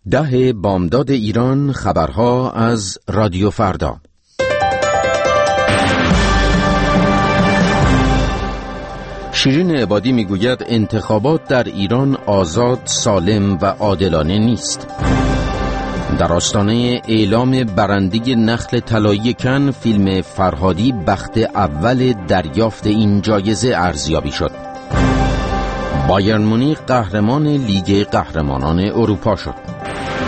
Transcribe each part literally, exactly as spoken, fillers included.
ده بامداد ایران، خبرها از رادیو فردا. شیرین عبادی میگوید انتخابات در ایران آزاد، سالم و عادلانه نیست. در آستانه اعلام برنده نخل طلایی کن، فیلم فرهادی بخت اول دریافت این جایزه ارزیابی شد. بایرن مونیخ قهرمان لیگ قهرمانان اروپا شد.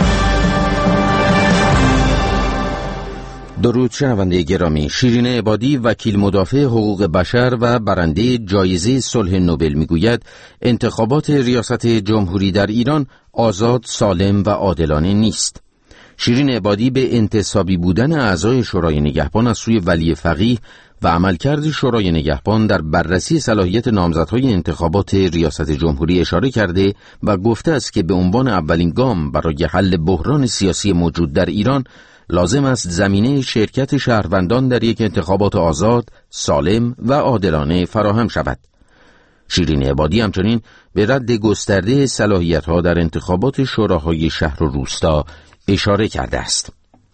درود شنونده گرامی، شیرین عبادی وکیل مدافع حقوق بشر و برنده جایزه صلح نوبل میگوید انتخابات ریاست جمهوری در ایران آزاد، سالم و عادلانه نیست. شیرین عبادی به انتصابی بودن اعضای شورای نگهبان از سوی ولی فقیه و عملکرد شورای نگهبان در بررسی صلاحیت نامزدهای انتخابات ریاست جمهوری اشاره کرده و گفته است که به عنوان اولین گام برای حل بحران سیاسی موجود در ایران لازم است زمینه شرکت شهروندان در یک انتخابات آزاد، سالم و عادلانه فراهم شود. شیرین عبادی همچنین به رد گسترده صلاحیت‌ها در انتخابات شوراهای شهر و روستا اشاره کرده است.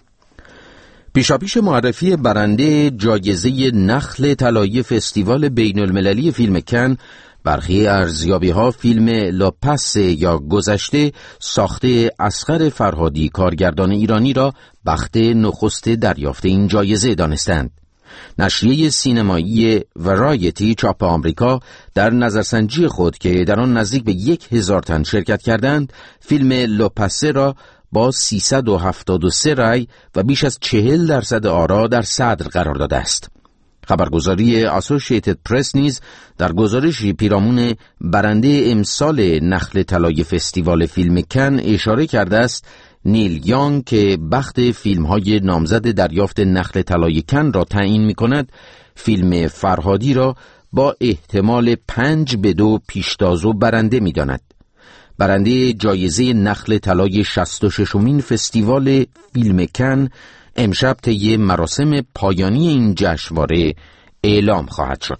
پیشاپیش معرفی برنده جایزه نخل طلایی فستیوال بین المللی فیلم کن، برخی ارزیابی‌ها فیلم لاپس یا گذشته ساخته اصغر فرهادی کارگردان ایرانی را بخت نخست دریافت این جایزه دانستند. نشریه سینمایی ورایتی چاپ آمریکا در نظرسنجی خود که در آن نزدیک به یک هزار تن شرکت کردند، فیلم لاپسه را با سیصد و هفتاد و سه رای و بیش از چهل درصد آرا در صدر قرار داده است. خبرگزاری اسوسییتد پرس نیز در گزارشی پیرامون برنده امسال نخل طلای فستیوال فیلم کن اشاره کرده است نیل یانگ که بخت فیلم‌های نامزد دریافت نخل طلای کن را تعیین می‌کند، فیلم فرهادی را با احتمال پنج به دو پیشتاز و برنده می‌داند. برنده جایزه نخل طلای شصت و ششمین فستیوال فیلم کن امشب طی مراسم پایانی این جشنواره اعلام خواهد شد.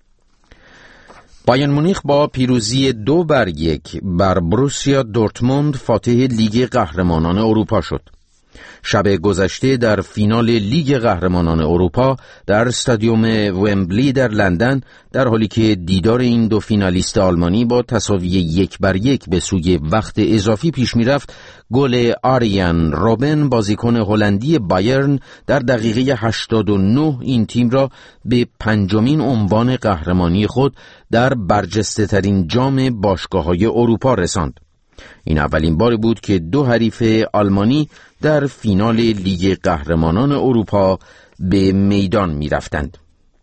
بایرن مونیخ با پیروزی دو بر یک بر بروسیا دورتموند فاتح لیگ قهرمانان اروپا شد. شب گذشته در فینال لیگ قهرمانان اروپا در استادیوم ومبلی در لندن، در حالی که دیدار این دو فینالیست آلمانی با تساوی یک بر یک به سوی وقت اضافی پیش می رفت، گل آریان روبن بازیکن هلندی بایرن در دقیقه هشتاد و نه این تیم را به پنجمین عنوان قهرمانی خود در برجسته ترین جام باشگاه‌های اروپا رساند. این اولین بار بود که دو حریف آلمانی در فینال لیگ قهرمانان اروپا به میدان می رفتند.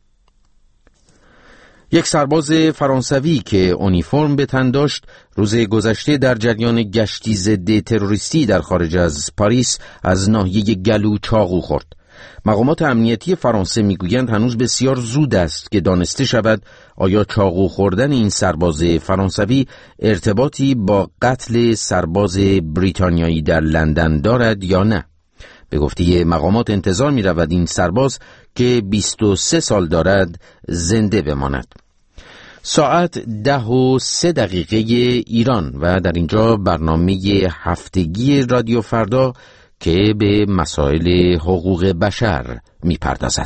یک سرباز فرانسوی که اونیفرم به تن داشت روز گذشته در جریان گشتی ضد تروریستی در خارج از پاریس از ناحیه گلو چاقو خورد. مقامات امنیتی فرانسه میگویند هنوز بسیار زود است که دانسته شود آیا چاقو خوردن این سرباز فرانسوی ارتباطی با قتل سرباز بریتانیایی در لندن دارد یا نه. به گفته مقامات انتظار می رود این سرباز که بیست و سه سال دارد زنده بماند. ساعت ده و سه دقیقه ایران و در اینجا برنامه هفتگی رادیو فردا که به مسائل حقوق بشر می پردازد.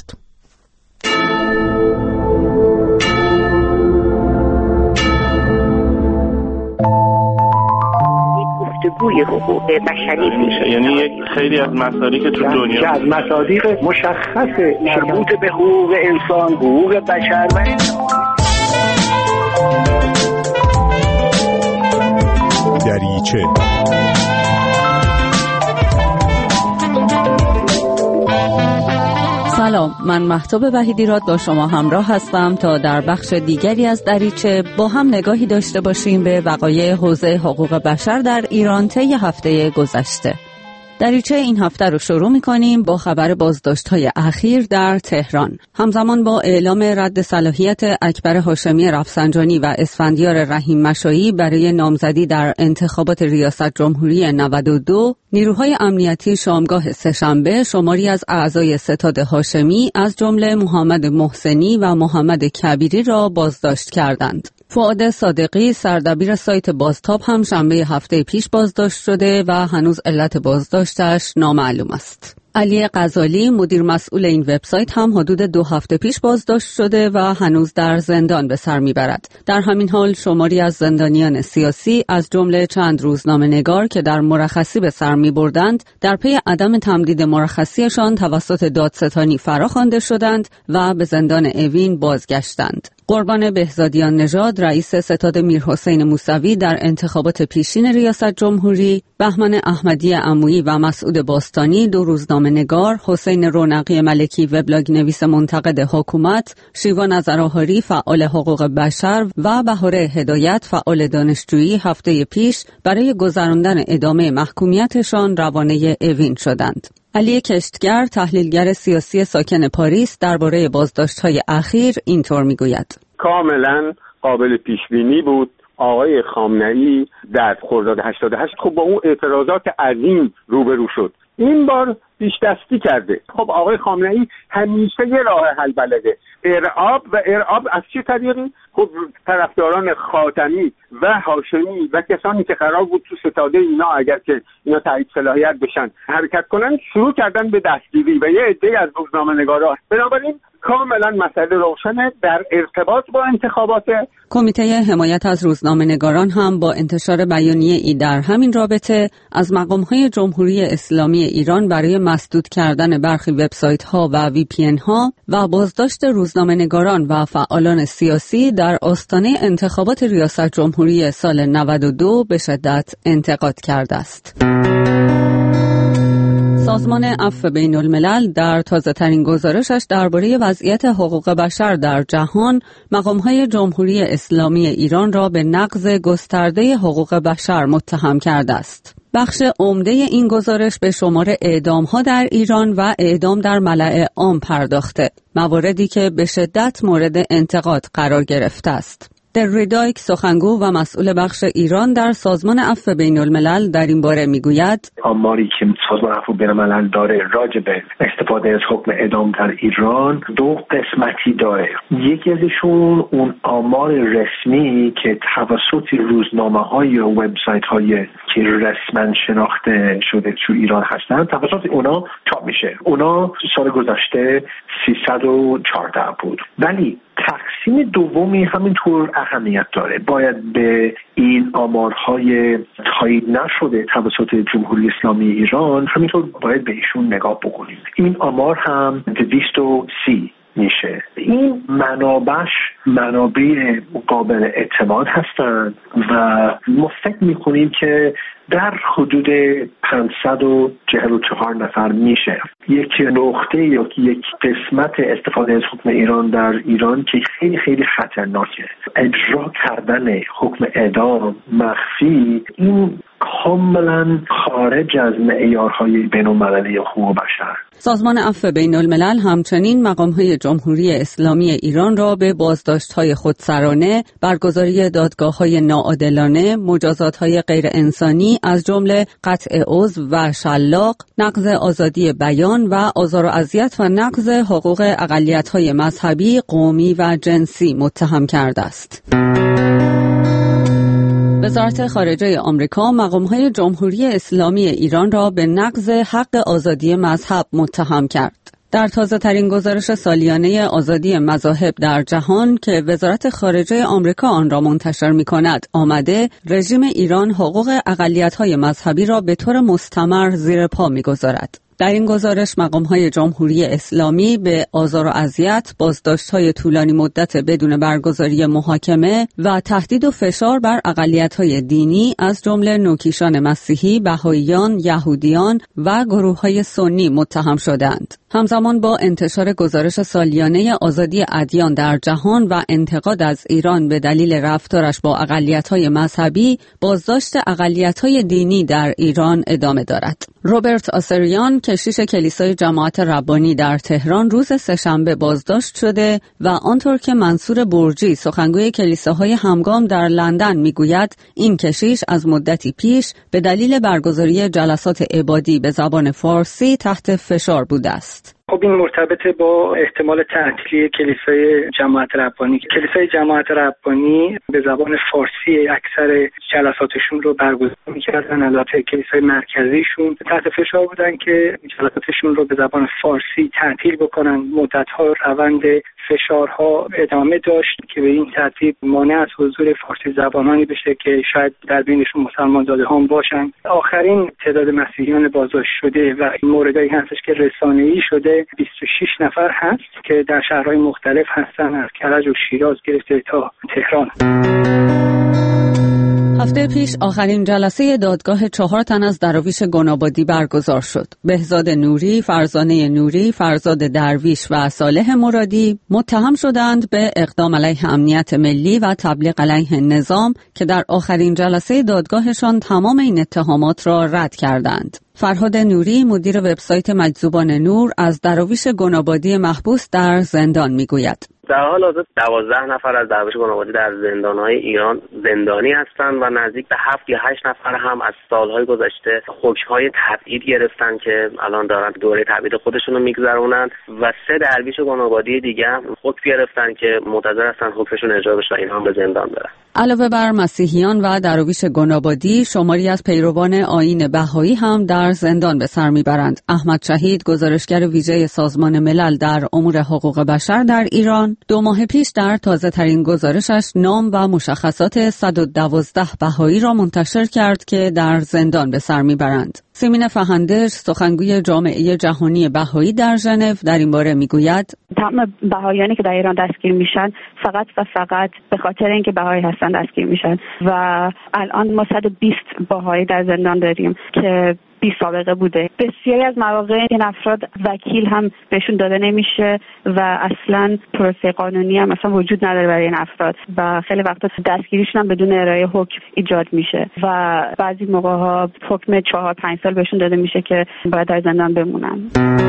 گفتگوی حقوق بشری میشه، یعنی یک خیلی از مسائلی که تو دنیا که از مصادیق مشخص مربوط به حقوق انسان، حقوق بشر و دریچه. سلام، من مهتاب وحیدیراد با شما همراه هستم تا در بخش دیگری از دریچه با هم نگاهی داشته باشیم به وقایع حوزه حقوق بشر در ایران طی هفته گذشته. دریچه این هفته رو شروع می‌کنیم با خبر بازداشت‌های اخیر در تهران. همزمان با اعلام رد صلاحیت اکبر هاشمی رفسنجانی و اسفندیار رحیم مشایی برای نامزدی در انتخابات ریاست جمهوری نود و دو، نیروهای امنیتی شامگاه سه‌شنبه شماری از اعضای ستاد هاشمی از جمله محمد محسنی و محمد کبیری را بازداشت کردند. فؤاد صادقی سردبیر سایت بازتاب هم شنبه هفته پیش بازداشت شده و هنوز علت بازداشتش نامعلوم است. علی غزالی مدیر مسئول این وبسایت هم حدود دو هفته پیش بازداشت شده و هنوز در زندان به سر میبرد. در همین حال شماری از زندانیان سیاسی از جمله چند روزنامه‌نگار که در مرخصی به سر میبردند در پی عدم تمدید مرخصیشان توسط دادستانی فراخوانده شدند و به زندان اوین بازگشتند. قربان بهزادیان نژاد رئیس ستاد میرحسین موسوی در انتخابات پیشین ریاست جمهوری، بهمن احمدی عمویی و مسعود باستانی دو روزنامه‌نگار، حسین رونقی ملکی وبلاگ نویس منتقد حکومت، شیوا نظرآهاری فعال حقوق بشر و بهاره هدایت فعال دانشجویی هفته پیش برای گذراندن ادامه محکومیتشان روانه اوین شدند. علی کشتگر تحلیلگر سیاسی ساکن پاریس درباره بازداشت‌های اخیر اینطور میگوید: کاملا قابل پیش بینی بود. آقای خامنه‌ای در خرداد هشتاد و هشت خب با اون اعتراضات عظیم روبرو شد. این بار پیش دستی کرده. خب آقای خامنه‌ای همیشه یه راه حل بلده، ارعاب. و ارعاب از چه طریقی؟ خب طرفداران خاتمی و هاشمی و کسانی که قرار بود تو ستاده اینا اگر که اینا تایید صلاحیت بشن حرکت کنن شروع کردن به دستگیری و یه عده از روزنامه‌نگارا. بنابراین کاملا مسئله روشنه در ارتباط با انتخابات. کمیته حمایت از روزنامه‌نگاران هم با انتشار بیانیه ای در همین رابطه از مقام‌های جمهوری اسلامی ایران برای مسدود کردن برخی وبسایت‌ها و وی پی ان‌ها و بازداشت روزنامه‌نگاران و فعالان سیاسی در آستانه انتخابات ریاست جمهوری سال نود و دو به شدت انتقاد کرده است. سازمان عفو بین الملل در تازه‌ترین گزارشش درباره وضعیت حقوق بشر در جهان مقام‌های جمهوری اسلامی ایران را به نقض گسترده حقوق بشر متهم کرده است. بخش عمده این گزارش به شمار اعدام‌ها در ایران و اعدام در ملأ عام پرداخته، مواردی که به شدت مورد انتقاد قرار گرفته است. در ریدایک سخنگو و مسئول بخش ایران در سازمان عفو بین الملل در این باره میگوید: آماری که سازمان عفو بین الملل داره راجع به استفاده از حکم اعدام در ایران دو قسمتی داره. یکی ازشون اون آمار رسمی که توسط روزنامه‌های و وبسایت‌های که رسما شناخته شده تو ایران هستن توسط اونا چاپ میشه. اونا سال گذشته سیصد و چهارده بود. ولی تقسیم دومی همینطور اهمیت داره. باید به این آمارهای تایید نشده توسط جمهوری اسلامی ایران همینطور باید به ایشون نگاه بکنیم. این آمار هم دویست و سی میشه. این منابعش منابع قابل اعتماد هستند و ما فکر میکنیم که در حدود پانصد و چهل و چهار نفر میشه. یک نقطه یا یک قسمت استفاده از حکم ایران در ایران که خیلی خیلی خطرناکه، اجرا کردن حکم اعدام مخفی، این کاملا خارج از معیارهای بین‌المللی حقوق بشر. سازمان عفو بین الملل همچنین مقام‌های جمهوری اسلامی ایران را به بازداشت‌های خودسرانه، برگزاری دادگاه‌های ناعادلانه، مجازات‌های غیر انسانی از جمله قطع عضو و شلاق، نقض آزادی بیان و آزار و اذیت و نقض حقوق اقلیت‌های مذهبی، قومی و جنسی متهم کرده است. وزارت خارجه آمریکا مقام‌های جمهوری اسلامی ایران را به نقض حق آزادی مذهب متهم کرد. در تازه‌ترین گزارش سالیانه آزادی مذاهب در جهان که وزارت خارجه آمریکا آن را منتشر می‌کند، آمده رژیم ایران حقوق اقلیت‌های مذهبی را به طور مستمر زیر پا می‌گذارد. در این گزارش مقام‌های جمهوری اسلامی به آزار و اذیت، بازداشت‌های طولانی مدت بدون برگزاری محاکمه و تهدید و فشار بر اقلیت‌های دینی از جمله نوکیشان مسیحی، بهائیان، یهودیان و گروه‌های سنی متهم شدند. همزمان با انتشار گزارش سالیانه آزادی ادیان در جهان و انتقاد از ایران به دلیل رفتارش با اقلیت‌های مذهبی، بازداشت اقلیت‌های دینی در ایران ادامه دارد. روبرت آسریان کشیش کلیسای جماعت ربانی در تهران روز سه‌شنبه بازداشت شده و آنطور که منصور برجی سخنگوی کلیساهای همگام در لندن میگوید، این کشیش از مدتی پیش به دلیل برگزاری جلسات عبادی به زبان فارسی تحت فشار بوده است. خب این مرتبط با احتمال تعطیلی کلیسای جماعت ربانی. کلیسای جماعت ربانی به زبان فارسی اکثر جلساتشون رو برگزار می‌کردن. البته کلیسای مرکزیشون تحت فشار بودن که جلساتشون رو به زبان فارسی تعطیل بکنن. مدت‌ها روند فشارها ادامه داشت که به این ترتیب مانع از حضور فارسی زبانانی بشه که شاید در بینشون مسلمان زاده هم باشن. آخرین تعداد مسیحیان بازداشت شده و این موردایی هستش که رسانه‌ای شده بیست و شش نفر هست که در شهرهای مختلف هستن، از کرج و شیراز گرفته تا تهران. هفته پیش آخرین جلسه دادگاه چهار تن از دراویش گنابادی برگزار شد. بهزاد نوری، فرزانه نوری، فرزاد درویش و صالح مرادی متهم شدند به اقدام علیه امنیت ملی و تبلیغ علیه نظام که در آخرین جلسه دادگاهشان تمام این اتهامات را رد کردند. فرهاد نوری، مدیر وبسایت مجذوبان نور، از دراویش گنابادی محبوس در زندان میگوید: در حال حاضر دوازده نفر از دراویش گنابادی در زندان‌های ایران زندانی هستند و نزدیک به هفت یا هشت نفر هم از سالهای گذشته حکم‌های تبعید گرفتن که الان دارن دوره تبعید خودشون رو میگذرونن و سه درویش گنابادی دیگه هم حکم گرفتن که منتظر هستن حکمشون اجرا بشه و اینا هم به زندان برن. علاوه بر مسیحیان و دراویش گنابادی، شماری از پیروان آیین بهایی هم در زندان به سر میبرند. احمد شهید، گزارشگر ویژه سازمان ملل در امور حقوق بشر در ایران، دو ماه پیش در تازه ترین گزارشش نام و مشخصات صد و دوازده بهایی را منتشر کرد که در زندان به سر میبرند. سیمین فهندش، سخنگوی جامعه جهانی بهایی در ژنو، در این باره میگوید: تمام بهاییانی که در ایران دستگیر میشن فقط و فقط به خاطر اینکه بهایی هستن دستگیر میشن و الان ما صد و بیست بهایی در زندان داریم که بی سابقه بوده. بسیاری از مواقع این افراد وکیل هم بهشون داده نمیشه و اصلا پروسه قانونی هم اصلا وجود نداره برای این افراد و خیلی وقتا دستگیریشون هم بدون ارائه حکم ایجاد میشه و بعضی موقع‌ها حکم چهار پنج سال بهشون داده میشه که باید در زندان بمونن.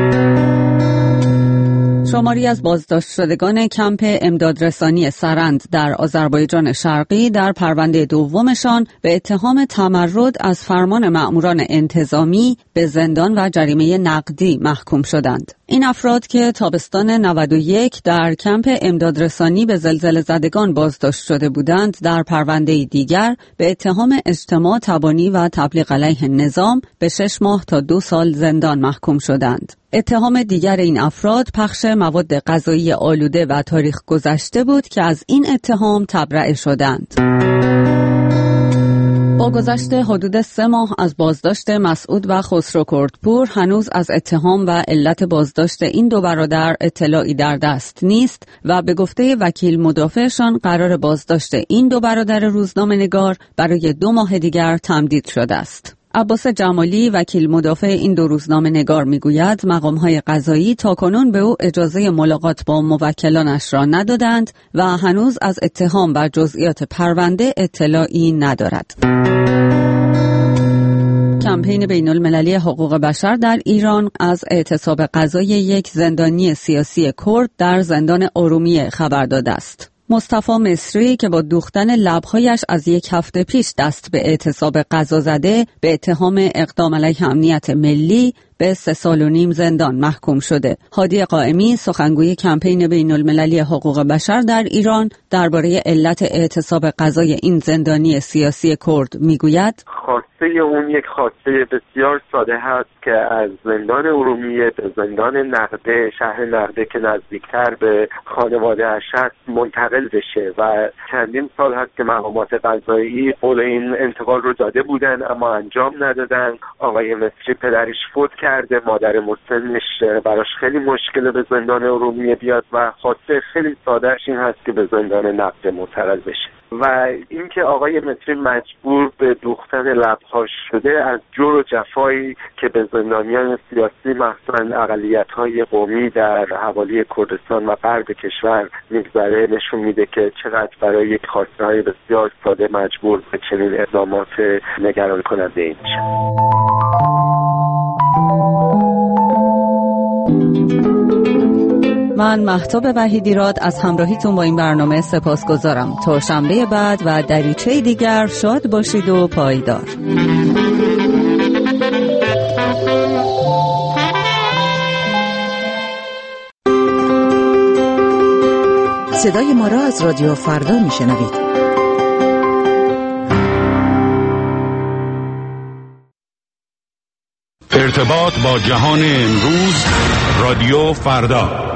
شماری از بازداشت شدگان کمپ امدادرسانی سرند در آذربایجان شرقی در پرونده دومشان به اتهام تمرد از فرمان مأموران انتظامی به زندان و جریمه نقدی محکوم شدند. این افراد که تابستان نود و یک در کمپ امدادرسانی به زلزله زدگان بازداشت شده بودند، در پرونده دیگر به اتهام اجتماع تبانی و تبلیغ علیه نظام به شش ماه تا دو سال زندان محکوم شدند. اتهام دیگر این افراد پخش مواد غذایی آلوده و تاریخ گذشته بود که از این اتهام تبرئه شدند. با گذشت حدود سه ماه از بازداشت مسعود و خسرو کردپور، هنوز از اتهام و علت بازداشت این دو برادر اطلاعی در دست نیست و به گفته وکیل مدافعشان قرار بازداشت این دو برادر روزنامه‌نگار برای دو ماه دیگر تمدید شده است. عباس جمالی، وکیل مدافع این دو روزنامه‌نگار، میگوید مقام‌های قضایی تاکنون به او اجازه ملاقات با موکلانش را ندادند و هنوز از اتهام و جزئیات پرونده اطلاعی ندارد. کمپین بین‌المللی حقوق بشر در ایران از اعتصاب قضای یک زندانی سیاسی کرد در زندان ارومیه خبر داده است. مصطفی مصری که با دوختن لب‌هایش از یک هفته پیش دست به اعتصاب قضا زده، به اتهام اقدام علیه امنیت ملی به سه سال و نیم زندان محکوم شده. هادی قائمی، سخنگوی کمپین بین‌المللی حقوق بشر در ایران، درباره علت اعتصاب قضای این زندانی سیاسی کرد میگوید: خواسته اون یک خواسته بسیار ساده هست که از زندان ارومیه به زندان نقده، شهر نقده که نزدیکتر به خانواده اش هست، منتقل بشه و چندین سال هست که مقامات قضایی قول این انتقال رو داده بودن اما انجام ندادن. آقای مصری پدرش فوت کرده، مادر مسنش براش خیلی مشکله به زندان ارومیه بیاد و خواسته خیلی سادهش این هست که به زندان نقده منتقل بشه و اینکه آقای مصری مجبور به دوختن لب‌هاش شده از جور و جفایی که به زندانیان سیاسی مخصوصاً اقلیت‌های قومی در حوالی کردستان و غرب کشور میگذره، نشون میده که چقدر برای یک خواسته‌های بسیار ساده مجبور به چنین اقدامات نگران کننده ای میشه. من مهتاب وحیدیراد از همراهیتون با این برنامه سپاسگزارم. تا شنبه بعد و دریچه دیگر شاد باشید و پایدار. صدای ما را از رادیو فردا میشنوید. ارتباط با جهان امروز، رادیو فردا.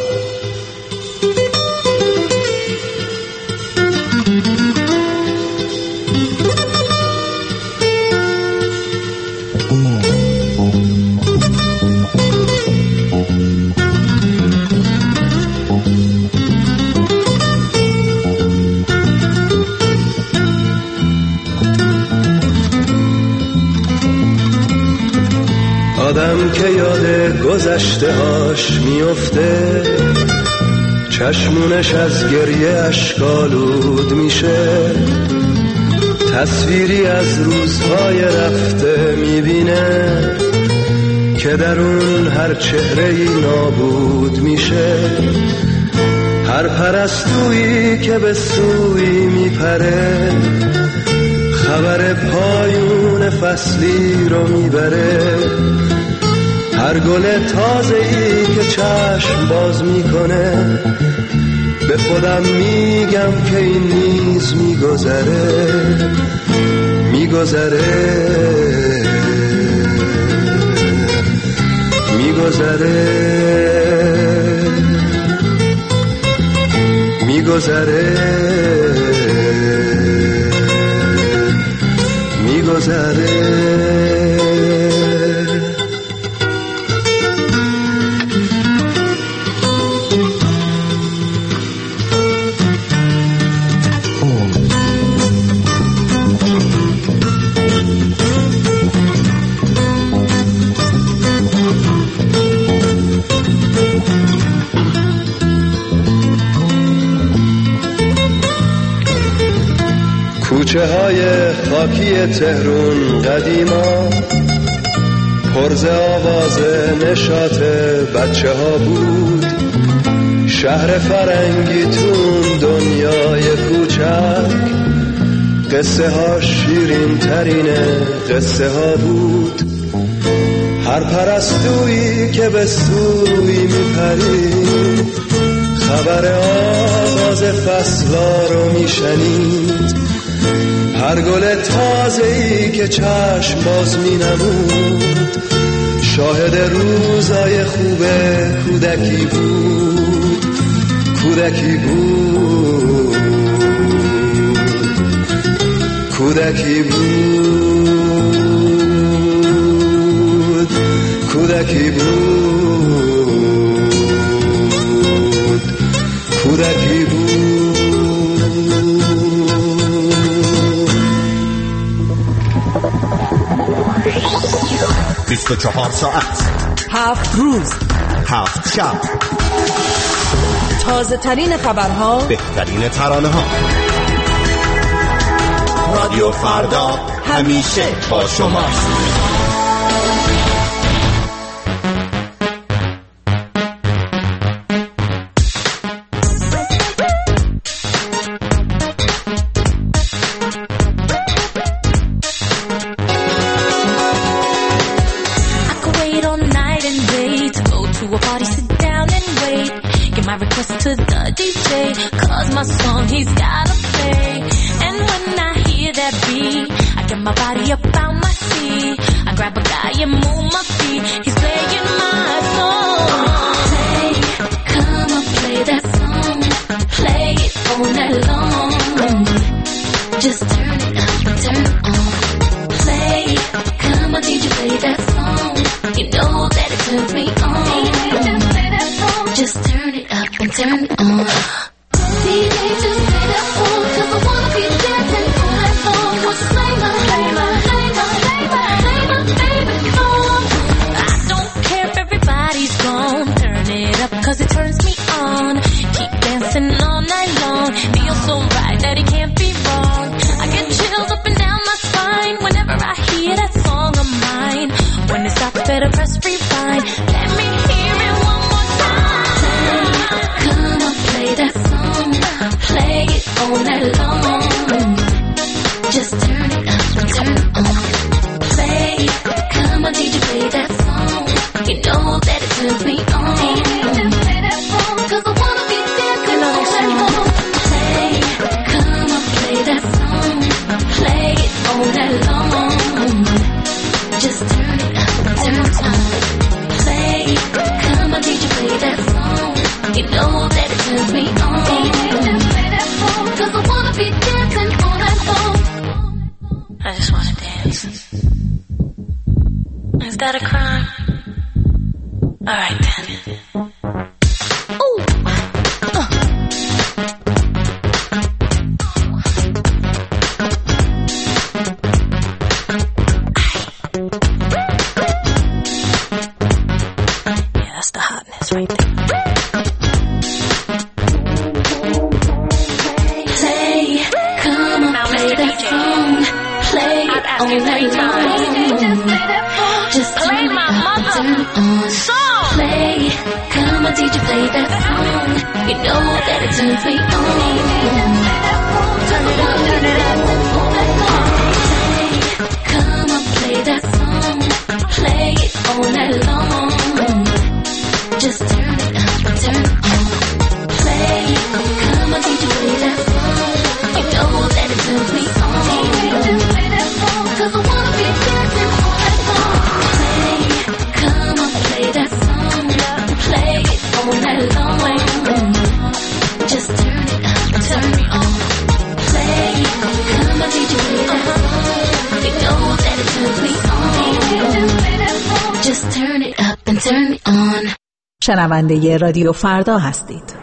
آدم که یاد گذشته هاش میفته، چشمونش از گریه اشکالود میشه، تصویری از روزهای رفته میبینه که در اون هر چهره‌ای نابود میشه. هر پرستویی که به سوی میپره، خبر پایون فصلی رو میبره. هر گل تازه‌ای که چشم باز میکنه، به خودم میگم که این نیز میگذره، میگذره، میگذره، میگذره، میگذره. کوچه های خاکی تهرون قدیما پرز آواز نشاط بچه ها بود. شهر فرنگی تون دنیای کوچک، قصه ها شیرین ترین قصه ها بود. هر پرستویی که به سوی میپرید، خبر آغاز فصلا رو میشنید. هر گل تازه‌ای که چشم باز می‌نمود، شاهد روزای خوب کودکی بود، کودکی بود، کودکی بود، کودکی بود، کودکی بود. بیست و چهار ساعت، هفت روز، هفت شب، تازه ترین خبرها، بهترین ترانه ها. رادیو فردا همیشه با شماست. Play my, play my, play my, play my, play my baby for Is that a crime? All right then. Ooh. Uh. Yeah, that's the hotness right there. Play, come on, play that song. Play all night long. Just play my mother song. Play, come on, D J, play that song. You know that it turns me on. Turn it up, turn it up. Play, come on, play that song. Play it all night long. Just turn it up, turn it on. Play, come on, D J, play that song. You know that it turns me on. Cause I wanna be dancing all night long. Play, come on, play that song. Play it all night long. Just turn it up, turn me on. Play, come on, D J, play that song. You know that it turns me on. Just turn it up and turn me on. شنونده رادیو فردا هستید.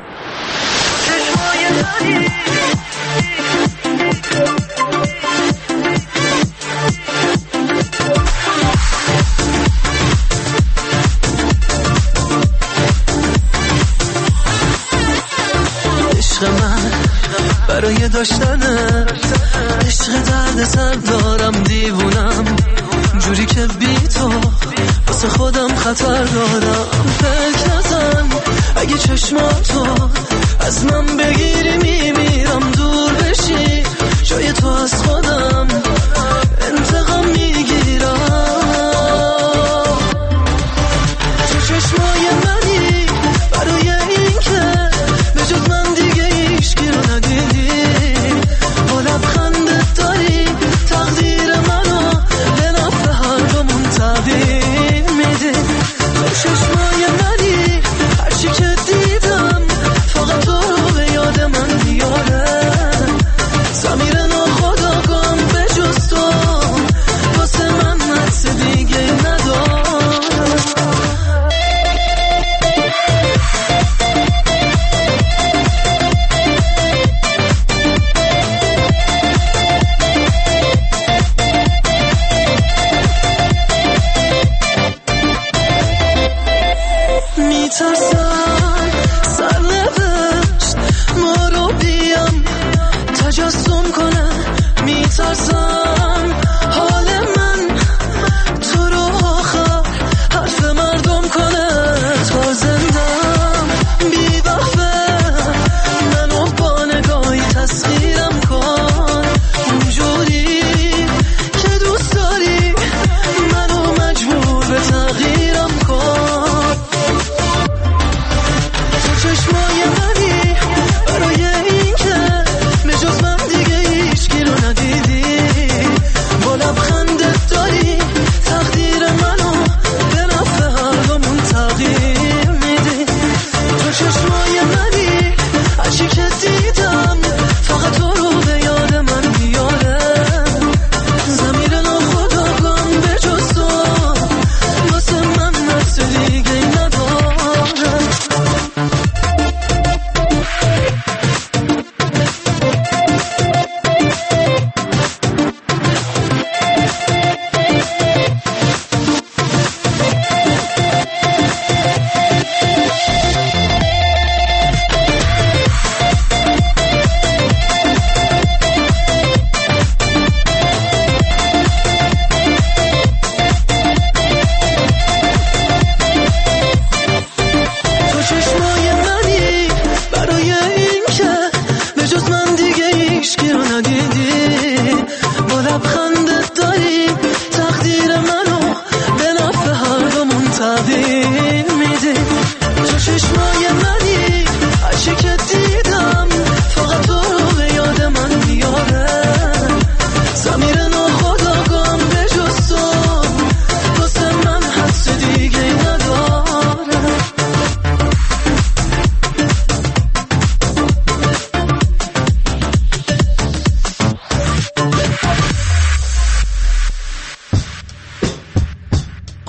عشق من برای داشتنت، عشق درد سر دارم دیوونم، جوری که بی تو واسه خودم خطر دارم. فکر نزن اگه چشماتو از من بگیری میمیرم، دور بشی جای تو از خودم انتقام میگیرم. تو چشمای منی برای این که به جز من دیگه هیچکی رو ندیدی، با لبخندت داری تقدیر منو به نفع هر دومون تغییر میدی. تو چشمای منی هرچی که دیدم فقط تو رو به یاد من میاره. ضمیر ناخودآگاهم به جز تو واسه من حدس دیگه نداره. میترسم سرنوشت ما رو بیام تجسم کنه، میترسم حال من تو رو آخر حرف مردم کنه. تا زندم بی وقفه منو با نگاهی تسخیرم کن، اونجوری که دوست داری منو مجبور به تغییرم کن.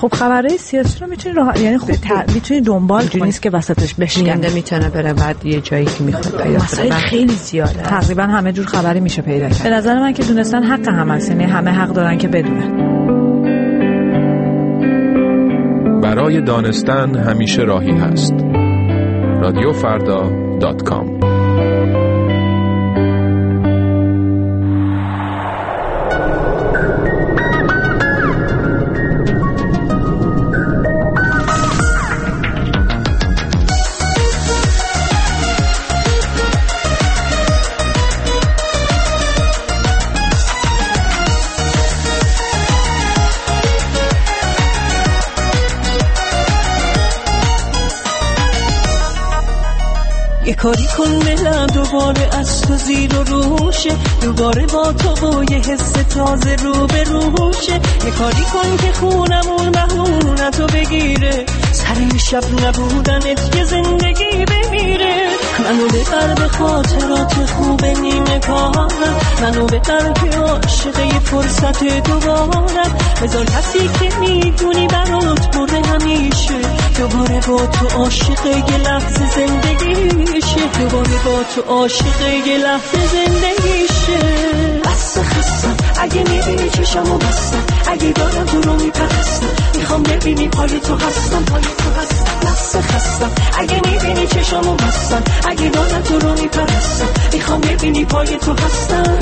خب خبرهای سیاسی رو میتونی راه... یعنی خب ت... میتونی دنبال کنی، نیست که وسطش بشکنه، میتونه بره بعد یه جایی که میخواد پیدا کنه. خیلی زیاده، تقریبا همه جور خبری میشه پیدا کرد. به نظر من که دونستن حق همه است، یعنی همه حق دارن که بدونن. برای دانستن همیشه راهی هست. رادیو فردا دات کام. یه کاری کن دلم دوباره از تو زیر و روشه، دوباره با تو با یه حس تازه رو به روشه. یه کاری کن که خونمون بهونتو بگیره، سر شب نبودنت یه زندگی بمیره. منو ببر به خاطرات خوب نیمه کارم، منو ببر که عاشق یه فرصت دوبارم. بذار کسی که میدونی برات برده همیشه، دوباره با تو عاشق یه لحظه زندگیشه، دوباره با تو عاشق یه لحظه زندگیشه. بس خستم اگه میبینی چشمو بستم، اگه دارم تو رو میپرستم، میخوام ببینی پای تو هستم، پای تو هستم. بس خستم اگه میبینی چشمو بستم، اگه دارم تو رو میپرستم، میخوام ببینی پای تو هستم.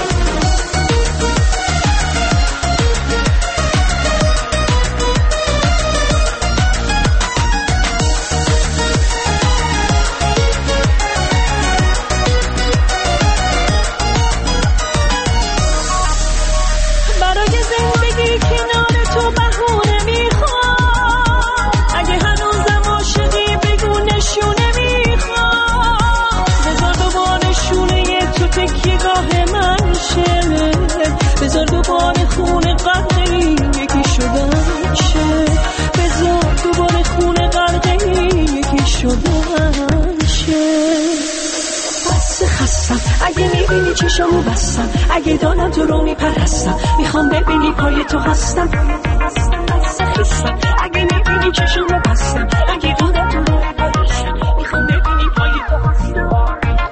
بذار دوباره خونه غرقه یکی شدن شه، بذار دوباره خونه غرقه یکی شدن شه. بس خستم اگه میبینی چشمو بستم، اگه دارم تو رو میپرستم، میخوام ببینی پای تو هستم. بس خستم اگه میبینی چشمو بستم، اگه دارم تو رو میپرستم، میخوام ببینی پای تو هستم.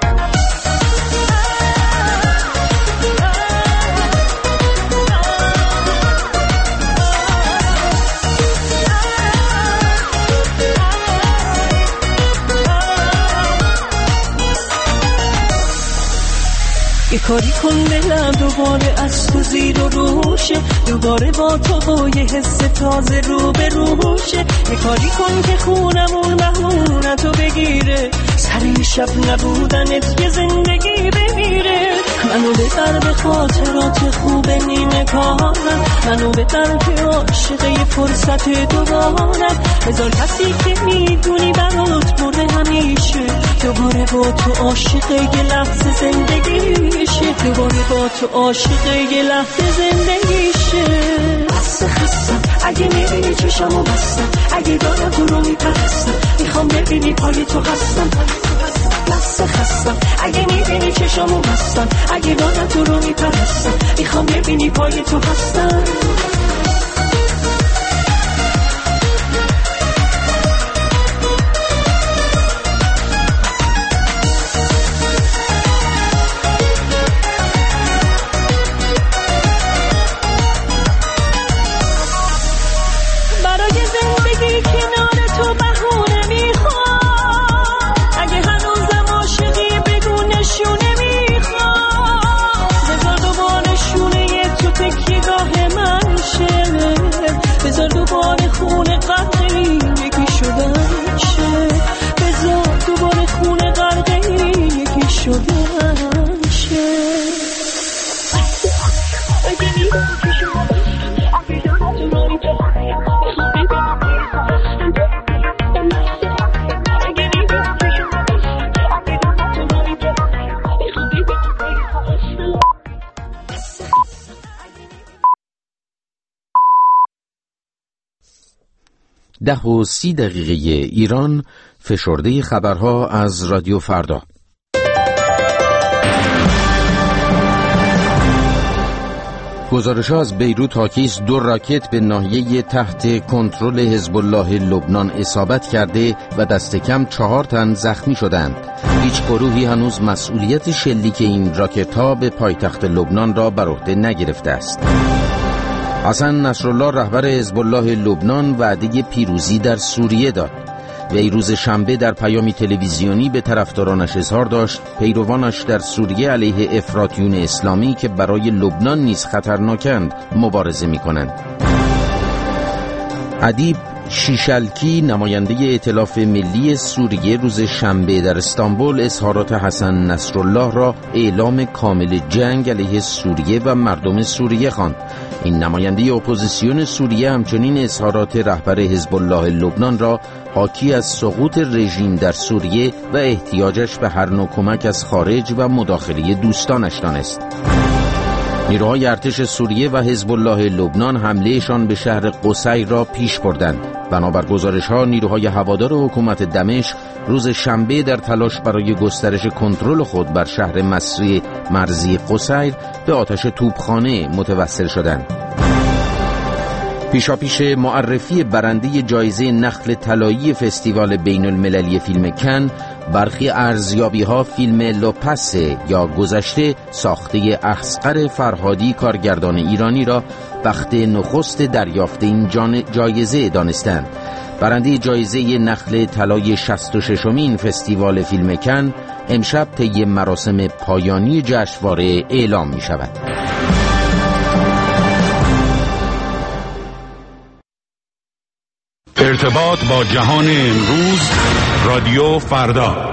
یه کاری کن دلم دوباره از تو زیر و روشه، دوباره با تو با یه حس تازه رو به روشه. یه کاری کن که خونمون بهونتو بگیره، سر شب نبودنت یه زندگی بمیره. منو ببر به خاطرات خوب نیمه کارم، منو ببر که عاشق یه فرصت دوبارم. بذار کسی که میدونی برات برده همیشه، دوباره با تو عاشق یه لحظه زندگیشه، دوباره با تو عاشق یه لحظه زندگیشه. بس خستم اگه میبینی چشمو بستم، اگه دارم تو رو میپرستم، میخوام ببینی پای تو هستم. بس خستم اگه میبینی چشمو بستم، اگه دارم تو رو میپرستم، میخوام ببینی پای تو هستم. ده و سی دقیقه ایران، فشرده خبرها از رادیو فردا. گزارش‌ها از بیروت حاکی است دو راکت به ناحیه تحت کنترل حزب الله لبنان اصابت کرده و دست کم چهار تن زخمی شدند. هیچ گروهی هنوز مسئولیت شلیک این راکت‌ها به پایتخت لبنان را بر عهده نگرفته است. حسن نصرالله رهبر حزب الله لبنان وعده پیروزی در سوریه داد. وی روز شنبه در پیامی تلویزیونی به طرفدارانش اظهار داشت پیروانش در سوریه علیه افراطیون اسلامی که برای لبنان نیز خطرناکند مبارزه می‌کنند. ادیب شیشلکی نماینده ائتلاف ملی سوریه روز شنبه در استانبول اظهارات حسن نصرالله را اعلام کامل جنگ علیه سوریه و مردم سوریه خواند. این نماینده اپوزیسیون سوریه همچنین اظهارات رهبر حزب الله لبنان را حاکی از سقوط رژیم در سوریه و احتیاجش به هر نوع کمک از خارج و مداخله دوستانش دانست. نیروهای ارتش سوریه و حزب الله لبنان حملهشان به شهر قصیر را پیش بردند. بنابر گزارش‌ها نیروهای هوادار حکومت دمشق روز شنبه در تلاش برای گسترش کنترل خود بر شهر مصری مرزی قصیر به آتش توپخانه متوسل شدند. پیشاپیش معرفی برنده جایزه نخل طلایی فستیوال بین المللی فیلم کن، برخی ارزیابی‌ها فیلم لوپسه یا گذشته ساخته اصغر فرهادی کارگردان ایرانی را بخت نخست دریافت این جایزه دانستند. برنده جایزه نخل طلای شصت و ششمین فستیوال فیلم کن امشب طی مراسم پایانی جشنواره اعلام می شود. ارتباط با جهان امروز، رادیو فردا.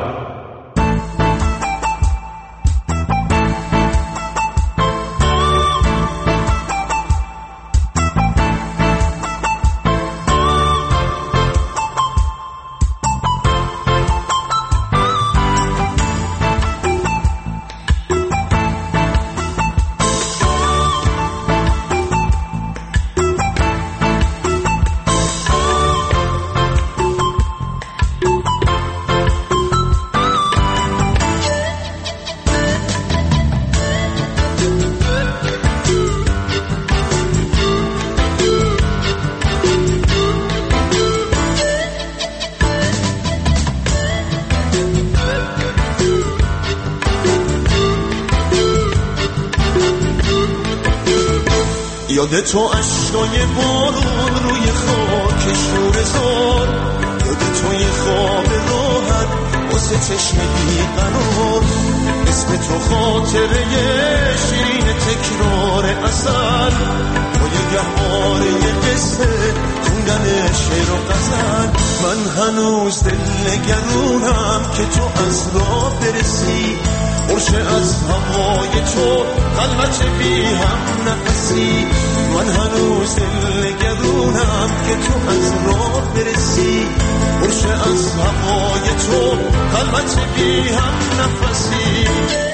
یاد تو اشکای بارون روی خاک شور زار، یاد توی خواب راحت واسه چشم بیقرار، اسم تو خاطره شیرین تکرار اصل، پای گهواره قصه خوندن شعر و غزل. من هنوز دل نگرونم که تو از راه برسی، خورشه از هوای تو خلوت بی هم نفسی. من هنوز دل نگرونم که تو از راه برسی، خورشه از هوای تو خلوت بی هم نفسی.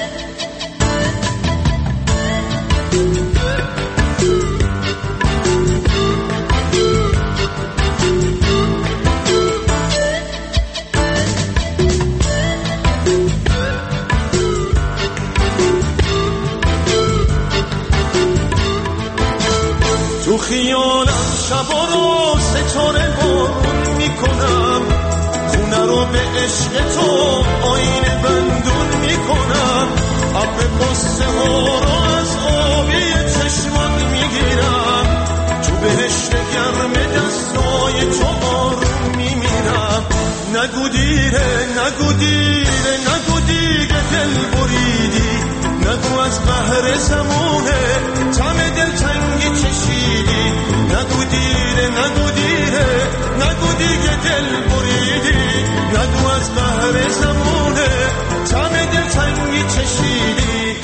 تو خیالم شبا رو ستاره بارون میکنم، خونه رو به عشق تو آینه بندون میکنم، ابر قصه ها رو از آبی چشمات میگیرم، تو بهشت گرم دستای تو آروم میمیرم. نگو دیره نگو دیره نگو دیگه دل بریدی، نگو از بحر زمونه تم دل تنگی چشیدی. نگو دیره نگو دیره نگو دیگه دل بریدی، نگو از بحر زمونه تم دل تنگی چشیدی.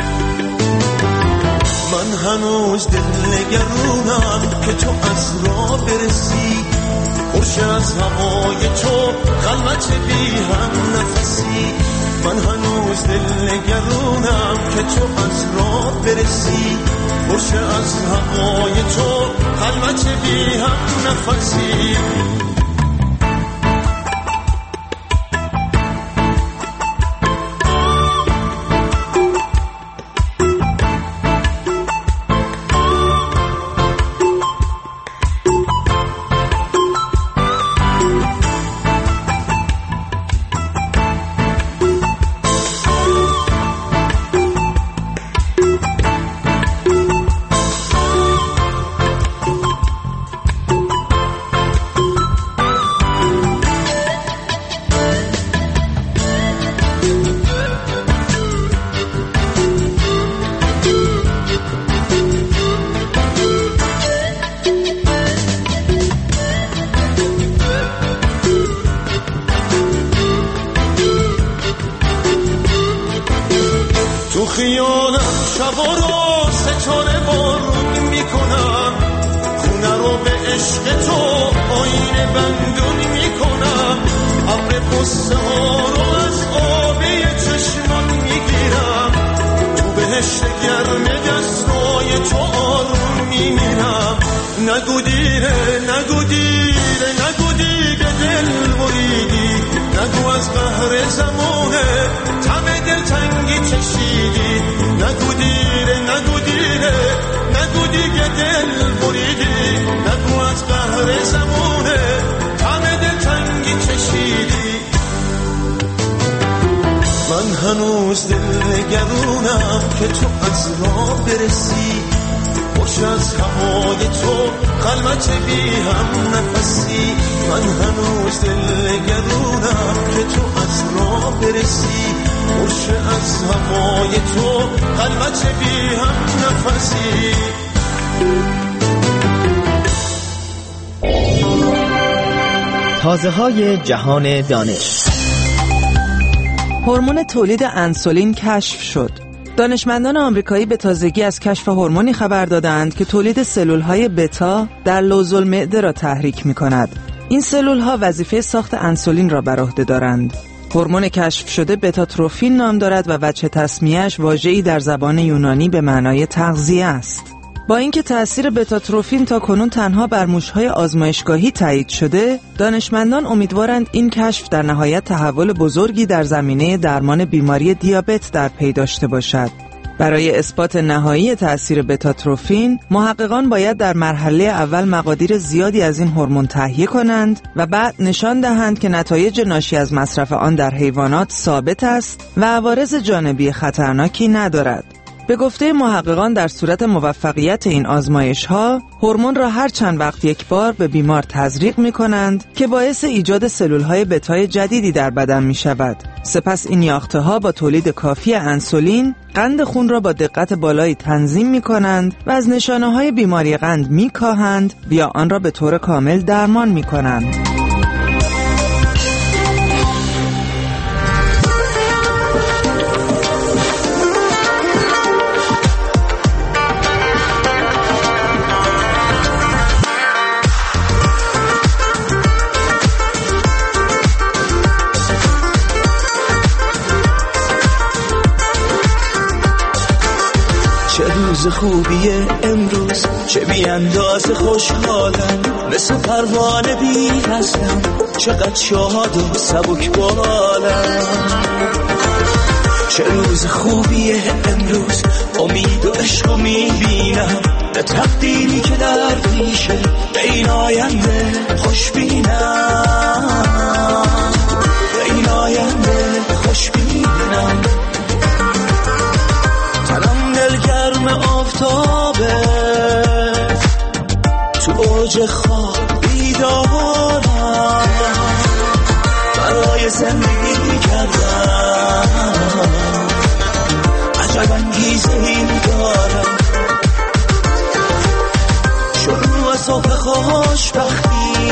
من هنوز دل نگرونم که تو از راه برسی، خورشه از هوای تو خلوت بی هم نفسی. من هنوز دل نگرونم که تو از راه برسی، خورشه از هوای تو خلوت بی هم نفسی. هوا رو ستاره بارون میکنم، خونه رو به عشق تو آینه بندون میکنم، ابر قصه ها رو از آبی چشمان میگیرم، تو بهشت گرم دستای تو آروم میمیرم. نگو دیره نگو دیره نگو دیگه دل بریدی، نگو از قهر زمانه تم دل تنگی چشیدی، نگو دیره نگو دیره نگو دیگه دل بریدی، نگو از قهر زمانه تم دل تنگی چشیدی. من هنوز دلنگرونم که تو از راه برسی، خوش از هوای تو خلوت بی هم نفسی. من هنوز دلنگرونم که تو از راه برسی، خوش از هوای تو خلوت بی هم نفسی. تازه های جهان دانش. هورمون تولید انسولین کشف شد. دانشمندان آمریکایی به تازگی از کشف هورمونی خبر دادند که تولید سلول‌های بتا در لوزالمعده را تحریک می‌کند. این سلول‌ها وظیفه ساخت انسولین را بر عهده دارند. هورمون کشف شده بتاتروفین نام دارد و وجه تسمیه‌اش واژه‌ای در زبان یونانی به معنای تغذیه است. با اینکه تأثیر بتاتروفین تا کنون تنها بر موش‌های آزمایشگاهی تایید شده، دانشمندان امیدوارند این کشف در نهایت تحول بزرگی در زمینه درمان بیماری دیابت در پی داشته باشد. برای اثبات نهایی تأثیر بتاتروفین، محققان باید در مرحله اول مقادیر زیادی از این هورمون تهیه کنند و بعد نشان دهند که نتایج ناشی از مصرف آن در حیوانات ثابت است و عوارض جانبی خطرناکی ندارد. به گفته محققان در صورت موفقیت این آزمایش‌ها، هورمون را هر چند وقت یک بار به بیمار تزریق می‌کنند که باعث ایجاد سلول‌های بتای جدیدی در بدن می‌شود. سپس این یافته‌ها با تولید کافی انسولین، قند خون را با دقت بالایی تنظیم می‌کنند و از نشانه‌های بیماری قند می‌کاهند یا آن را به طور کامل درمان می‌کنند. روز خوبیه امروز، چه بی اندازه خوشحالم، مثل پروانه بی نزلم، چقدر شاد و سبک بالم. چه روز خوبیه امروز، امید و عشق رو میبینم، به تقدیری که در پیشه، به این آینده خوش بینم، به این آینده خوش بینم. گرم آفتابه تو اوج خواب بیدارم، برای زندگی کردم عجب انگیزه ای دارم. شروع صبح خوشبختی،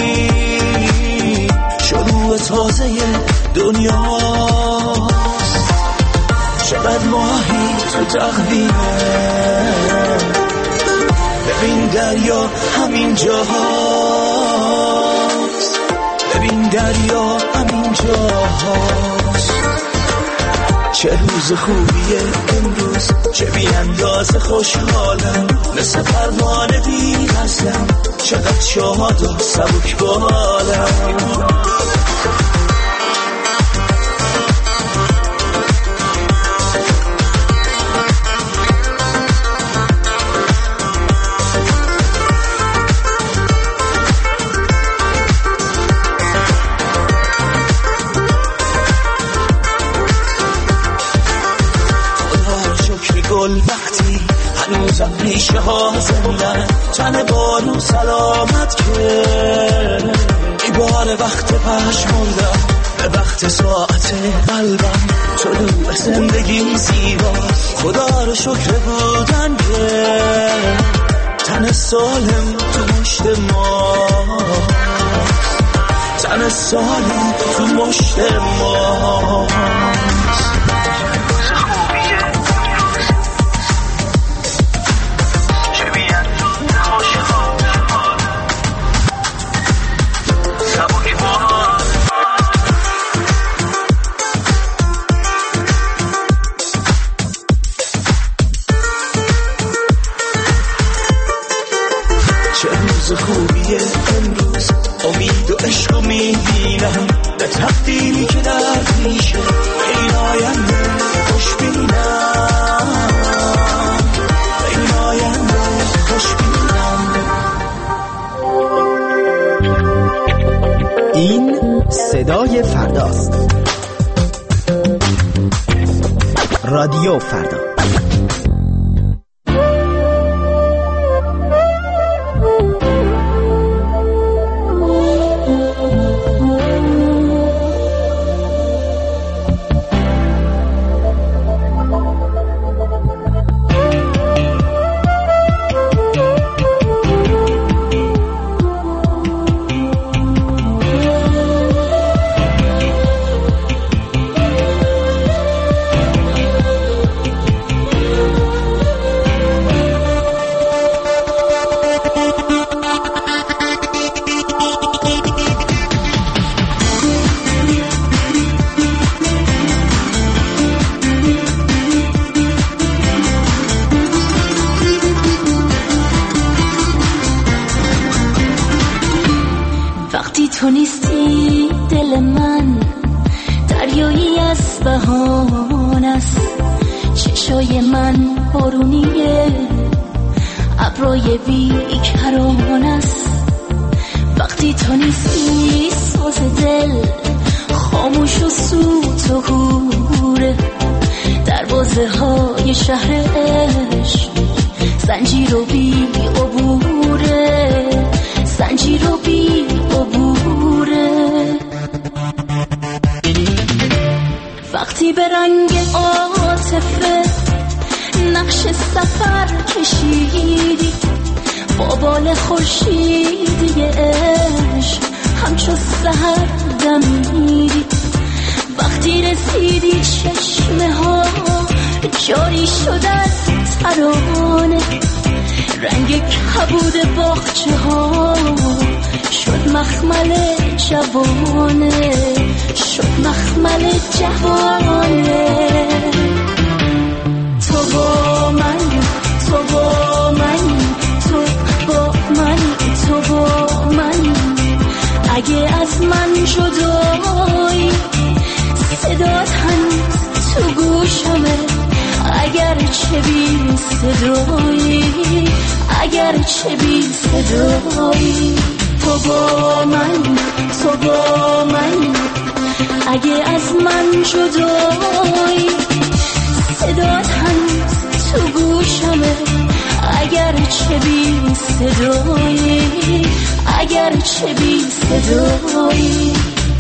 شروع تازه دنیاست، چقدر ماهی تو تقویمه، ببین دریا همین جاهاست، ببین دریا همین جاهاست. چه روز خوبیه امروز، چه بی اندازه خوشحالم، مثل پروانه بی نزلم، چقدر شاد و سبک بالم. وقتی هنوزم ریشه ها زندن، تن بارو سلامت که ای بار وقت پشمردم، به وقت ساعت قلبم طلوع زندگی زیباست. خدا رو شکر بودن که تن سالم تو مشت ماست، تن سالم تو مشت ماست. روز خوبیه امروز، امید و عشق و میبینم به تقدیری که درد میشه، به این آینده خوش بینم، به این آینده خوش بینم. این صدای فرداست. رادیو فردا. تو نیستی دل من دریایی از بهان است، چشای من بارونیه ابرای بیکران است. وقتی تو نیستی ساز دل خاموش و سوت و کوره، دروازه های شهر عشق زنجیر و بی عبوره، زنجیر و بی عبوره. وقتی به رنگ عاطفه نقش سفر کشیدی، با بال خورشیدی عشق همچو سحر دمیدی. وقتی رسیدی چشمه ها جاری شد از ترانه، رنگ کبود باغچه ها شد مخمل جوانه، شد مخمل جوانه. تو با من، تو با من، تو با من، تو با من. اگه از من جدایی صدات هنوز تو گوشمه، اگر چه بی صدایی، اگر چه بی صدایی. تو با من، تو با من. اگه از من جدایی صدات هنوز تو گوشمه، اگر چه بی صدایی، اگر چه بی صدایی.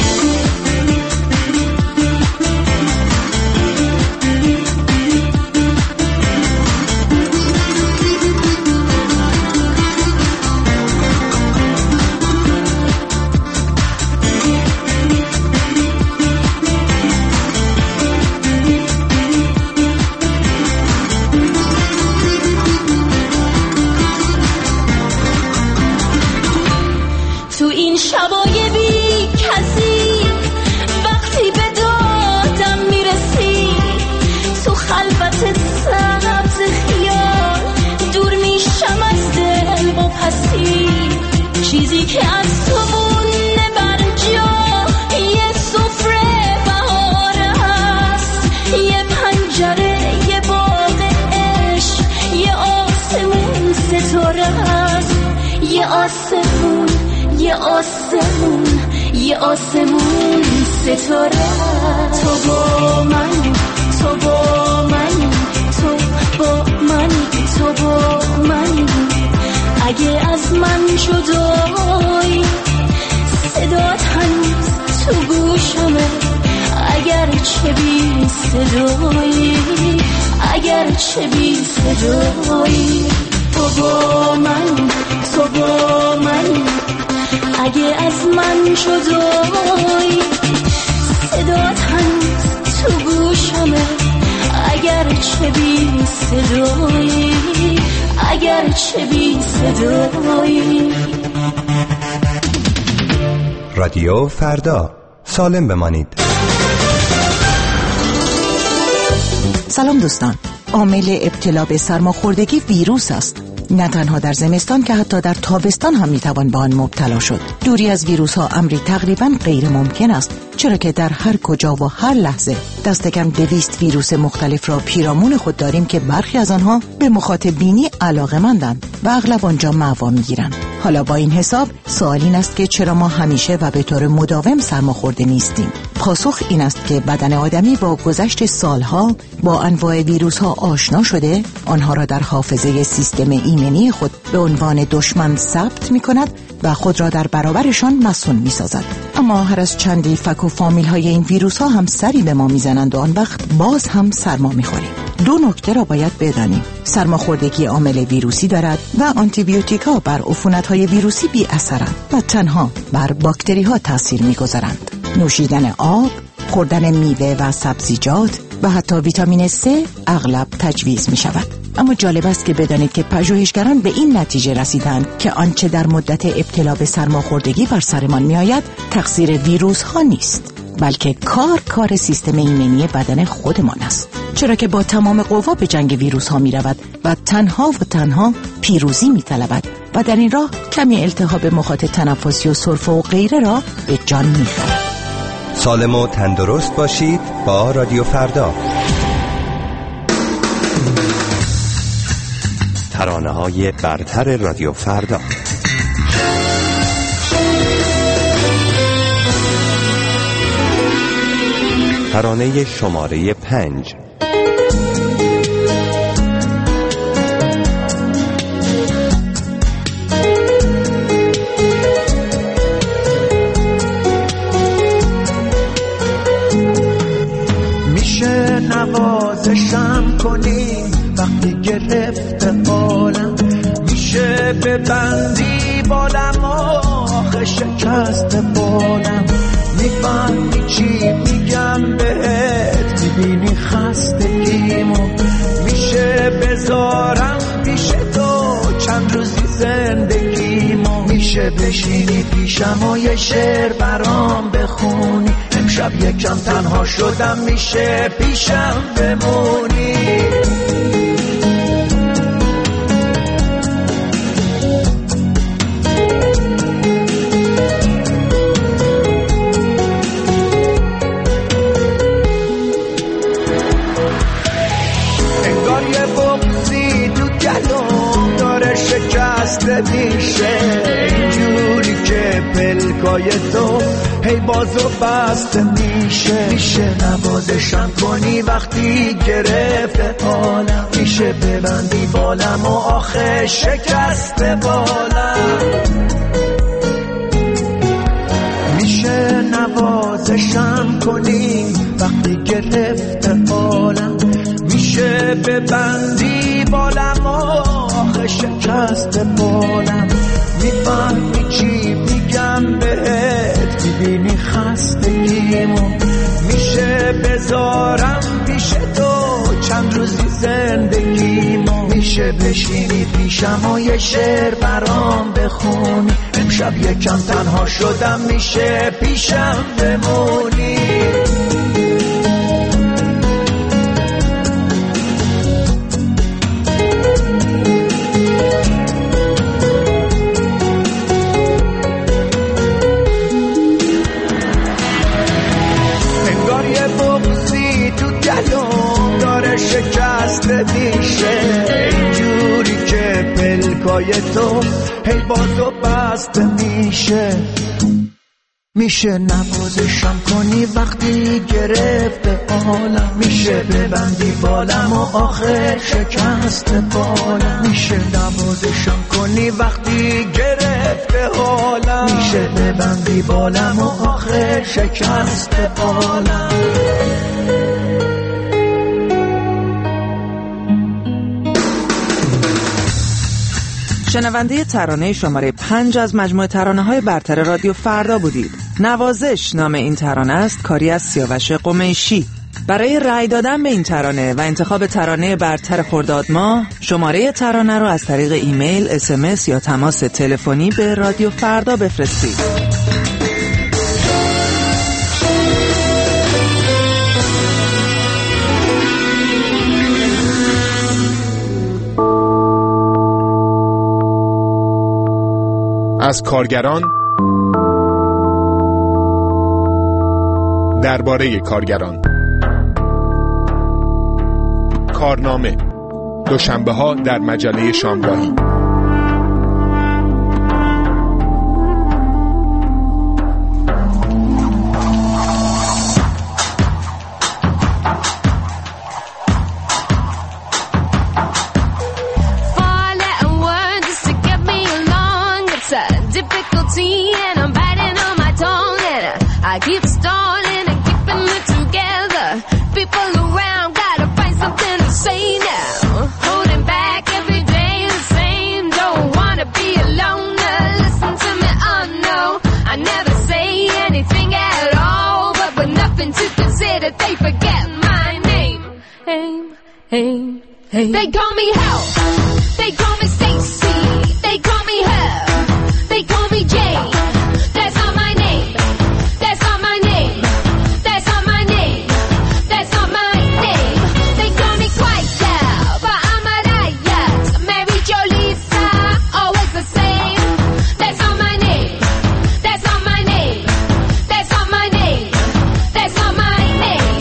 چیزی که از تو مونده بر جا یه سفره بهاره هست، یه پنجره، یه باغ عشق، یه آسمون ستاره هست، یه آسمون، یه آسمون، یه آسمون ستاره هست. تو با من، تو با من، تو با من، تو با من. اگه از من جدایی صدات هنوز تو گوشمه، اگر چه بی صدایی، اگر چه بی صدایی. تو با من، تو با من. اگه از من جدایی صدات هنوز تو گوشمه، اگر چه بی صدایی، اگر چه بی صدایی. رادیو فردا، سالم بمانید. سلام دوستان. عامل ابتلا به سرماخوردگی ویروس است. نه تنها در زمستان که حتی در تابستان هم میتوان به آن مبتلا شد. دوری از ویروس ها امری تقریبا غیر ممکن است، چرا که در هر کجا و هر لحظه دست کم دویست ویروس مختلف را پیرامون خود داریم که برخی از آنها به مخاطب بینی علاقه‌مندند و اغلب آنجا معوا میگیرند. حالا با این حساب سوال این است که چرا ما همیشه و به طور مداوم سرماخورده نیستیم؟ پاسخ این است که بدن آدمی با گذشت سالها با انواع ویروس ها آشنا شده، آنها را در حافظه سیستم ایمنی خود به عنوان دشمن ثبت می کند و خود را در برابرشان مسئول می سازد. اما هر از چندی فک و فامیل های این ویروس ها هم سری به ما می زنند و آن وقت باز هم سرما می خوریم. دو نکته را باید بدانیم: سرماخوردگی عامل ویروسی دارد و آنتی بیوتیک ها بر عفونت های ویروسی بی اثرند و تنها بر باکتری ها تاثیر می گذارند. نوشیدن آب، خوردن میوه و سبزیجات و حتی ویتامین C اغلب تجویز می شود. اما جالب است که بدانید که پژوهشگران به این نتیجه رسیدند که آنچه در مدت ابتلا به سرماخوردگی بر سرمان می آید تقصیر ویروس ها نیست، بلکه کار کار سیستم ایمنی بدن خودمان است، چرا که با تمام قوا به جنگ ویروس ها می رود و تنها و تنها پیروزی می طلبد و در این راه کمی التهاب مخاط تنفسی و سرفه و غیره را به جان می خرد. سالم و تندرست باشید با رادیو فردا. ترانه‌های برتر رادیو فردا. ترانه شماره پنج. میشه نوازشم کنی وقتی گرفته حالم، میشه ببندی بالم آخه شکست بالم، میفهمی چی میگم بهت، میبینی خستگیمو، میشه بذارم پیش تو چند روزی زندگیمو، میشه بشینی پیشم و یه شعر برام بخونی، امشب یکم تنها شدم میشه پیشم بمونی. میشه اینجوری که پلکای تو هی بازو بسته میشه، میشه نوازشم کنی وقتی گرفته حالم، میشه ببندی بالم و آخه شکست بالم، میشه نوازشم کنی وقتی گرفته حالم، میشه ببندی بالم و آخه شکست بالم، میفهمی چی میگم بهت، میبینی خستگیمو، میشه بذارم پیش تو چند روزی زندگیمو، میشه بشینی پیشم و یه شعر برام بخونی، امشب یکم تنها شدم میشه پیشم بمونی. میشه اینجوری که پلکای تو هی بازو بسته میشه، میشه نوازشم کنی وقتی گرفته حالم، میشه ببندی بالم و آخر شکست بالم، میشه نوازشم کنی وقتی گرفته حالم، میشه ببندی بالم و آخر شکست بالم. شنونده ترانه شماره پنج از مجموعه ترانه‌های برتر رادیو فردا بودید. نوازش نام این ترانه است، کاری از سیاوش قمیشی. برای رأی دادن به این ترانه و انتخاب ترانه برتر خرداد ماه، شماره ترانه رو از طریق ایمیل، اس ام اس یا تماس تلفنی به رادیو فردا بفرستید. از کارگران، درباره کارگران. کارنامه دوشنبه ها در مجله شامگاهی. I keep stalling and keeping it together. People around gotta find something to say now. Holding back every day the same. Don't wanna be alone. Listen to me, oh no. I never say anything at all, but with nothing to consider, they forget my name. Hey, hey, hey. They call me Hell. They call me Stacy. They call me her. They call me Jane. That's not my name. That's not my name. That's not my name. That's not my name. They call me Quiet Girl, but I'm a riot. Mary Jo Lisa, always the same. That's not my name. That's not my name. That's not my name. That's not my name.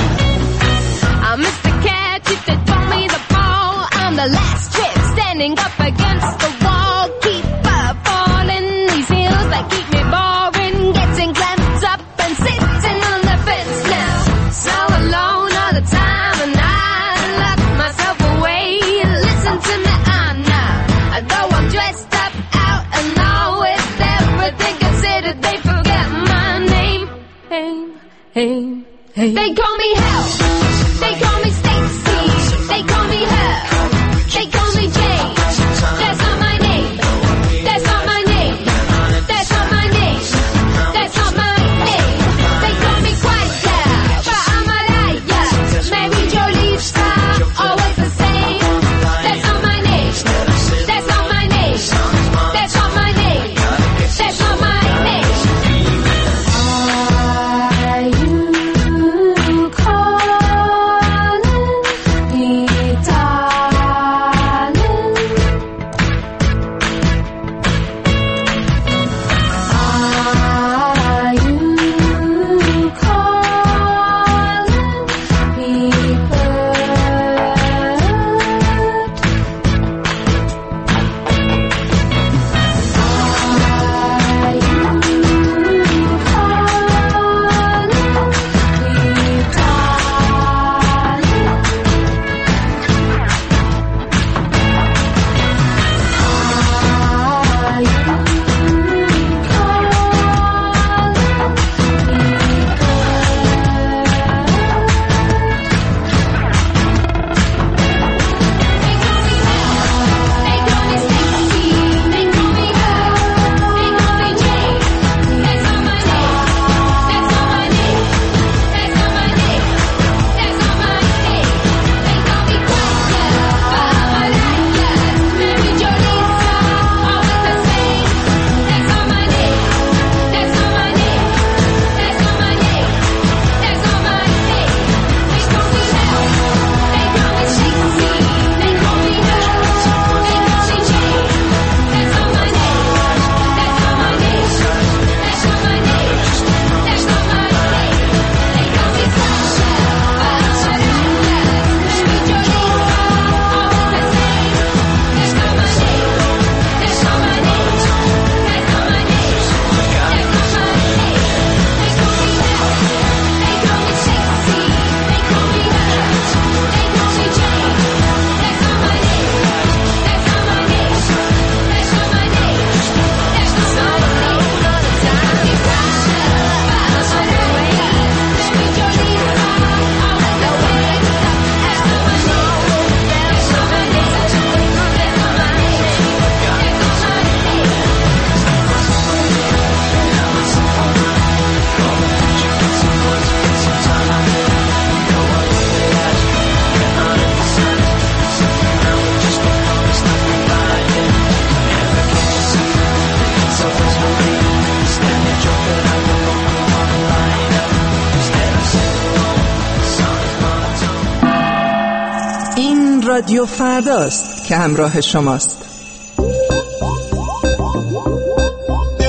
I'm Mister Catch if they throw me the ball. I'm the last trip standing up against the wall. Keep up falling these hills that keep me boring, getting clamped up and sitting on the fence now. So alone all the time and I lock myself away. Listen to me, I'm now. Although I'm dressed up out and all with everything considered, they forget my name. Hey, hey, hey. They call me Hell. They call me Stacy. They call me her. They call me Jane. That's not my name. That's not my name. That's not my name. That's not my name. They call me Quiet Girl, but I'm a riot. Mary Jo Lisa, always the same. That's not my name. That's not my name. That's not my name. That's not my name. Are you calling me darling? Are you calling me رادیو فرداست که همراه شماست.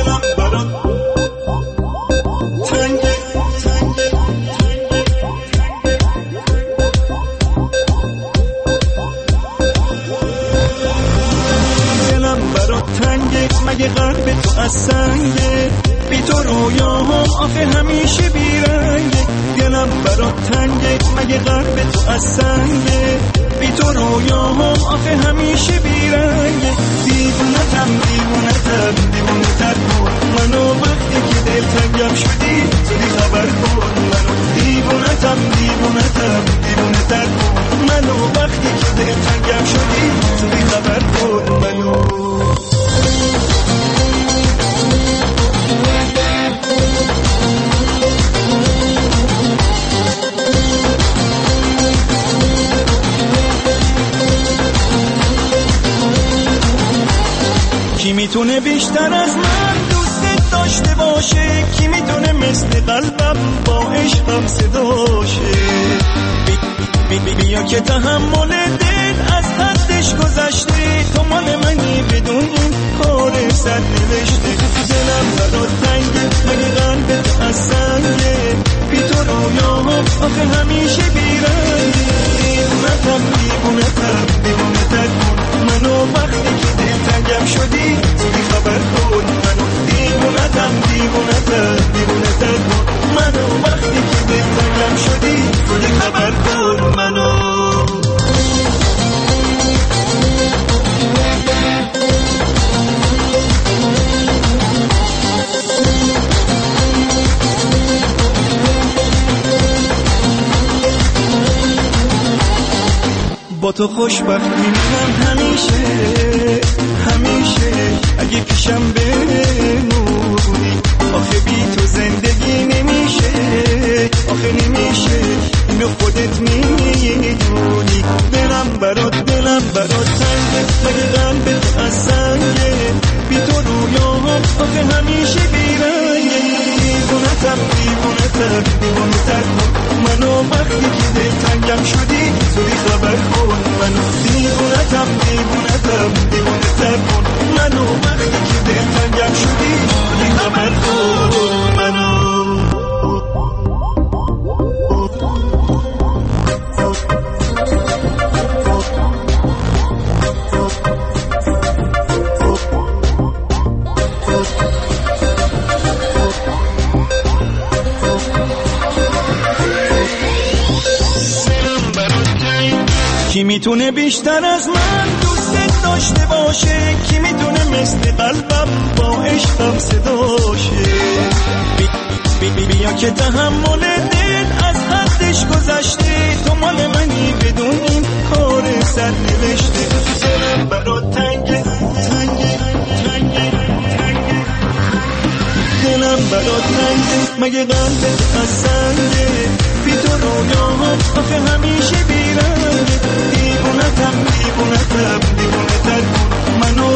سنگه، بی تو رویاهم آخه همیشه بیرنگه. دلم برات تنگه مگه قلب تو از سنگه، بی تو رویاهم آخه همیشه بیرنگه. دیوونتم دیوونتم دیوونتر کن منو، وقتی که دل تنگم شدی زودی خبر کن منو. دیوونتم دیوونتم دیوونتر کن منو، وقتی که دل تنگم شدی زودی خبر کن منو. کی میتونه بیشتر از من دوست داشته باشه، کی میتونه مثل قلبم با عشقم صداشه. بی بی بیا که تحمل دل از حدش گذشته، تو مال منی بدون این کار سر نوشته. دلم برات تنگه مگه قلبت از سنگه، بی تو رویاهم آخه همیشه بیرنگه. دیوونتم دیوونتم دیوونتر کن منو، وقتی که دل تنگم شدی زودی خبر کن منو. دیوونتم دیوونتم دیوونتر کن منو، وقتی که دل تنگم شدی زودی خبر کن منو. با تو خوشبخت میمونم همیشه همیشه، اگه پیشم بمونی. آخه بی تو زندگی نمیشه آخه نمیشه، اینو خودت میدونی. دلم برات دلم برات تنگه مگه قلبت از سنگه، بی تو رویاهم آخه همیشه بیرنگه. دیوونتم دیوونتم دیوونتر کن منو، وقتی که دل تنگم شدی زودی خبر کن منو. دیوونتم دیوونتم دیوونتر کن منو، وقتی که دل تنگم شدی زودی خبر کن منو. کی میتونه بیشتر از من دوست داشته باشه، کی میتونه مثل قلبم با عشقم صداشه. بی بی بی بیا که تحمل دل از حدش گذشته، تو مال منی بدون این کار سر نوشته. دلم برات تنگه تنگه تنگه تنگه، دلم برات تنگه مگه قلبت از سنگه، بی تو رویاهم آخه همیشه بیرنگه. دیوونتم دیوونتم دیوونتر کن منو،